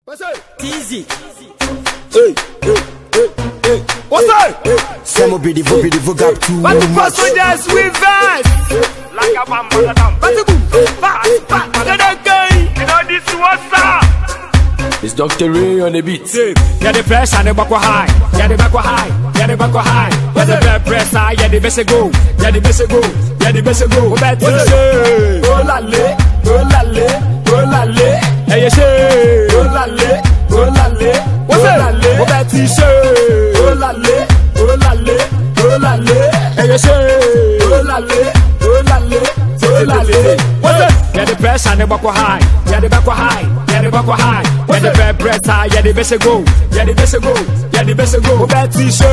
What's up? Easy. Hey, hey, hey, hey. What's up? Some will be the got too But the much. first one just with us. Like a bamba dam. But the boom. Back. You know this what's up? It's Dr. Ray on the beat. Yeah, the press and the back high. Yeah, the back high. Yeah, the back high. Yeah, the bad press high. Yeah, the best go. Yeah, the best go. Yeah, the best go. What's up? Oh la le, oh la le, oh la le. Hey, you say, oh la le, oh la le. What's up? What's up? Oh la le, oh la le, oh la le. Hey, you say, oh la le, oh la le, oh la le. What's up? Yeah, the press and the back high. Yeah, the back high. Yeah, the back high. Yeah, the bad press high. Yeah, the best go. Yeah, the best go. Yeah, the best go. What's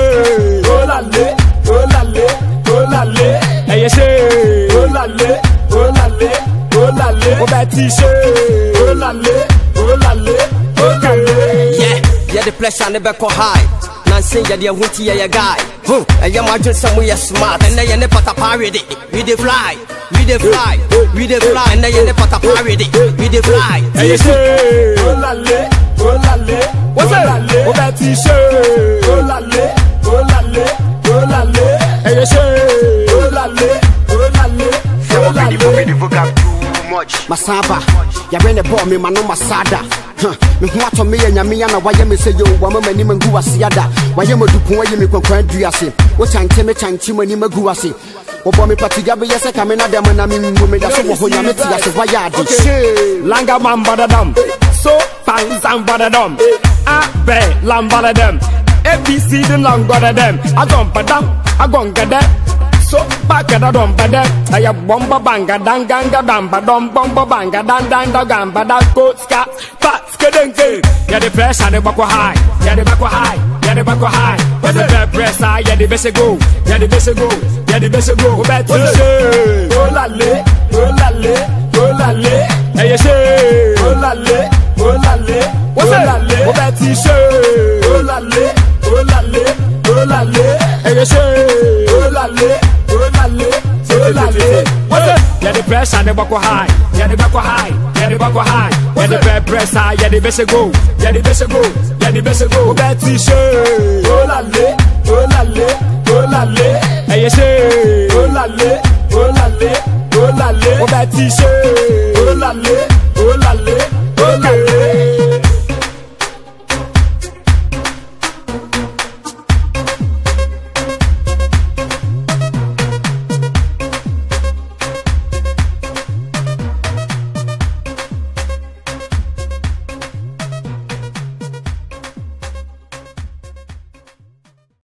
up? Oh la le, oh la le, oh la le. Hey, you say, oh la le, oh la le, oh la le. What's up? Oh la le, oh la le, oh la le. Yeah, the pressure and the back high. Nancy, yeah, the witty, yeah, guy. And you imagine some way smart. And then you put a parody. We the fly. We the fly. We the fly. And then you put a parody. We the fly. Hey, you say, oh la le, oh la le. What's up? What's up? Oh la le, oh la le, oh la le. Hey, you say, oh la le, oh la le, oh la le. Masaba, ya bene bo me mano masada. Me ho ato me nya me na waye me se yo wa mama ni mangu asiada. Waye modupon waye me kwankwan duase. Wo chanche mani magu ase. Wo bo me patiga be yese ka me na dem na me mu me da so wo ho nya me ti ase waye ade. Langa mamba dam. So pan zamba dam. Abe lamba dam. ABC the langa dam. Agompa dam, agonga dam. So back at the dumba dem, I have bomba banga danganga damba dum bomba banga danda gamba da goat scat fat skedenke. Yeah, the press and the back high. Yeah, the back high. Yeah, the back high. Yeah, the bad press high. Yeah, the best go. Yeah, the best go. Yeah, the best go. What's up? Oh la le, oh la le, oh la le. Hey, you say, oh la le, oh la le. What's up? What's up? Oh la le, oh la le, oh la le. Hey, you say, oh la le. Yeah, the press and the back high. Yeah, the back high. Yeah, the back high. Yeah, the bad press high. Yeah, the best go. Yeah, the best go. Yeah, the best go. That's it. Oh la le, oh la le, oh la le. Hey, you say, oh la le, oh la le, oh la le. That's it. Oh la le, oh la le, oh la le.